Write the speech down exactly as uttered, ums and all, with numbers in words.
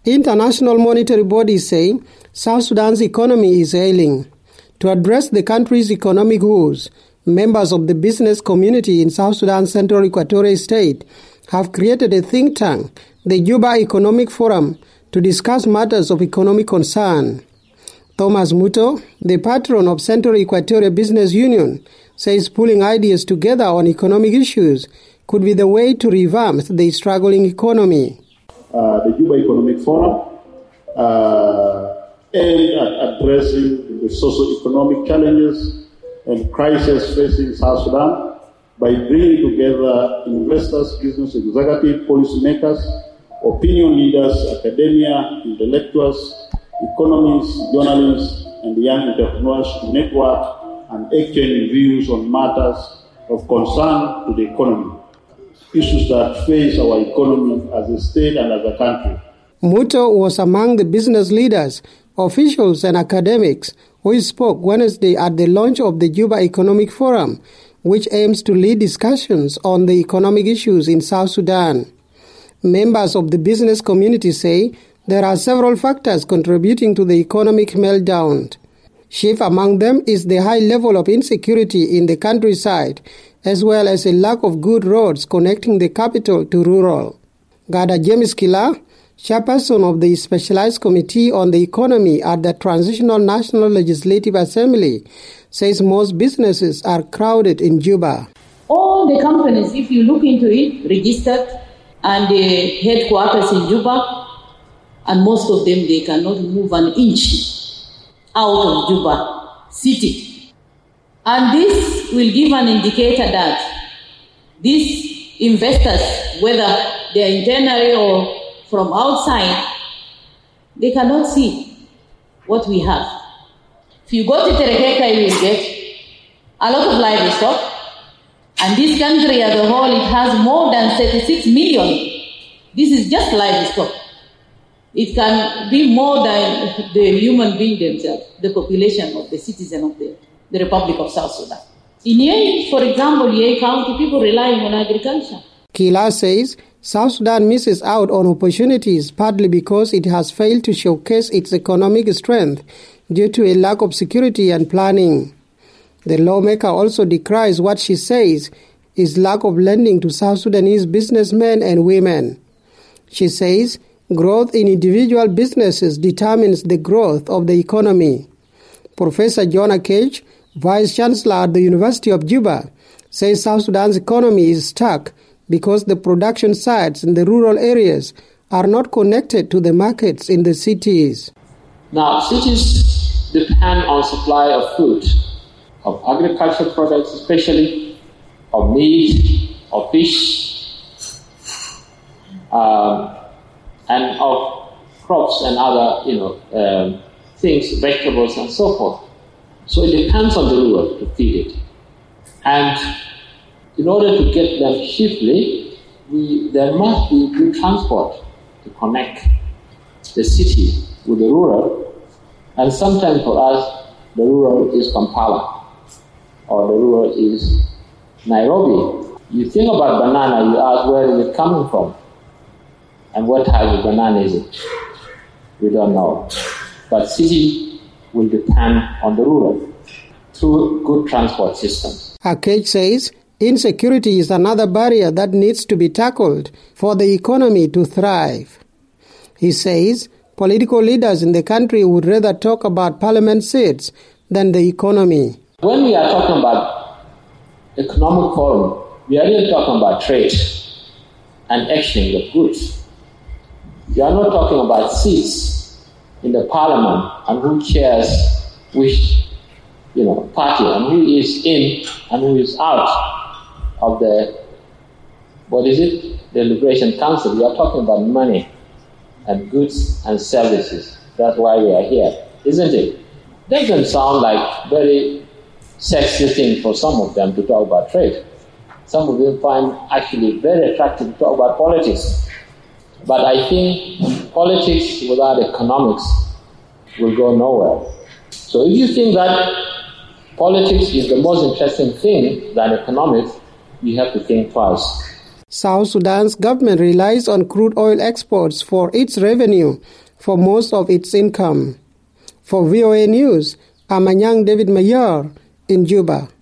International monetary bodies say South Sudan's economy is ailing. To address the country's economic woes, members of the business community in South Sudan's Central Equatorial State have created a think tank, the Juba Economic Forum, to discuss matters of economic concern. Thomas Muto, the patron of Central Equatorial Business Union, says pulling ideas together on economic issues could be the way to revamp the struggling economy. Uh, the Juba Economic Forum uh, aimed at addressing the socio-economic challenges and crises facing South Sudan by bringing together investors, business executives, policymakers, opinion leaders, academia, intellectuals, economists, journalists, and young entrepreneurs to network and exchange views on matters of concern to the economy, issues that face our economy as a state and as a country. Muto was among the business leaders, officials, and academics who spoke Wednesday at the launch of the Juba Economic Forum, which aims to lead discussions on the economic issues in South Sudan. Members of the business community say there are several factors contributing to the economic meltdown. Chief among them is the high level of insecurity in the countryside, as well as a lack of good roads connecting the capital to rural. Gada James Kila, chairperson of the Specialized Committee on the Economy at the Transitional National Legislative Assembly, says most businesses are crowded in Juba. All the companies, if you look into it, registered, and the headquarters in Juba, and most of them, they cannot move an inch out of Juba city. And this will give an indicator that these investors, whether they are internally or from outside, they cannot see what we have. If you go to Terekeka, you will get a lot of livestock. And this country as a whole, it has more than thirty-six million. This is just livestock. It can be more than the human being themselves, the population of the citizen of the, the Republic of South Sudan. In Yei, for example, Yei County, people relying on agriculture. Kila says South Sudan misses out on opportunities partly because it has failed to showcase its economic strength due to a lack of security and planning. The lawmaker also decries what she says is lack of lending to South Sudanese businessmen and women. She says growth in individual businesses determines the growth of the economy. Professor Jonah Cage, Vice Chancellor at the University of Juba, says South Sudan's economy is stuck because the production sites in the rural areas are not connected to the markets in the cities. Now, cities depend on supply of food, of agricultural products especially, of meat, of fish, um, and of crops and other, you know, um, things, vegetables and so forth. So it depends on the rural to feed it. And in order to get them cheaply, we, there must be good transport to connect the city with the rural. And sometimes for us, the rural is Kampala or the rural is Nairobi. You think about banana, you ask where is it coming from? And what type of banana is it? We don't know. But city will depend on the rural through good transport systems. Akej says insecurity is another barrier that needs to be tackled for the economy to thrive. He says political leaders in the country would rather talk about parliament seats than the economy. When we are talking about economic forum, we are really talking about trade and exchange of goods. We are not talking about seats in the parliament and who chairs which, you know, party and who is in and who is out of the, what is it, the Liberation Council. We are talking about money and goods and services. That's why we are here, isn't it? Doesn't sound like very sexy thing for some of them to talk about trade. Some of them find actually very attractive to talk about politics. But I think politics without economics will go nowhere. So if you think that politics is the most interesting thing than economics, you have to think twice. South Sudan's government relies on crude oil exports for its revenue for most of its income. For V O A News, I'm Anyang David Mayar in Juba.